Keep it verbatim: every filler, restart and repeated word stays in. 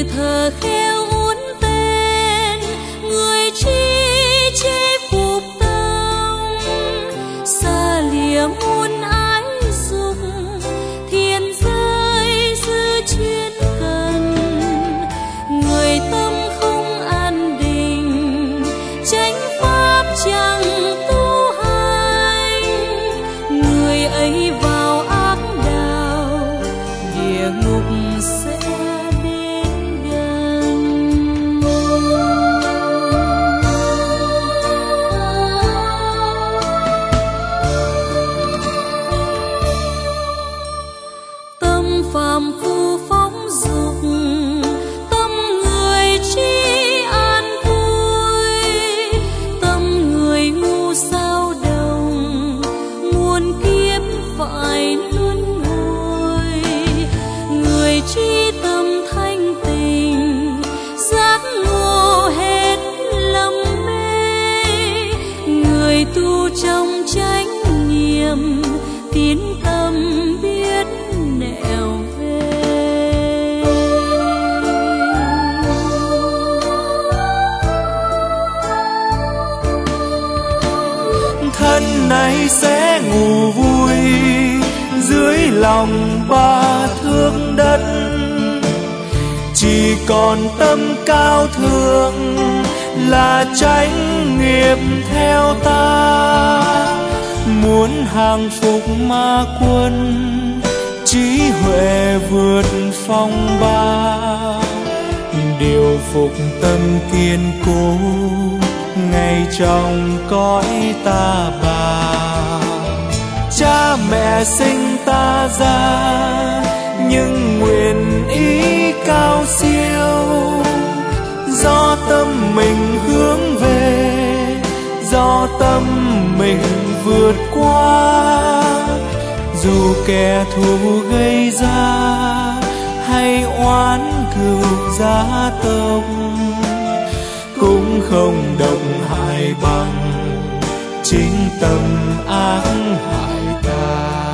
từ thờ khéo uốn tên, người chi chế phục tông, xa lìa muôn ái dục, thiên giới giữ chuyên cần. Người tâm không an định, chánh pháp chẳng tu hành, người ấy vào ác đạo, địa ngục sẽ đến gần. Tâm phàm phu phóng dục, tâm người chi an vui, tâm người ngu sao đồng, muôn kiếp phải luân hồi. Người chi tâm thanh tình, giác ngộ hết lầm mê, người tu trong chánh niệm, tín tâm biết nẻo về. Thân này sẽ ngủ vui dưới lòng ba thước đất, chỉ còn tâm cao thượng là chánh nghiệp theo ta. Muốn hàng phục ma quân, trí huệ vượt phong ba, điều phục tâm kiên cố ngay trong cõi ta bà. Cha mẹ sinh ta ra nhưng nguyện ý cao siêu, do tâm mình hướng về, do tâm mình vượt qua. Dù kẻ thù gây ra hay oán cừu gia tộc, cũng không động hại bằng chính tâm ác hại ta.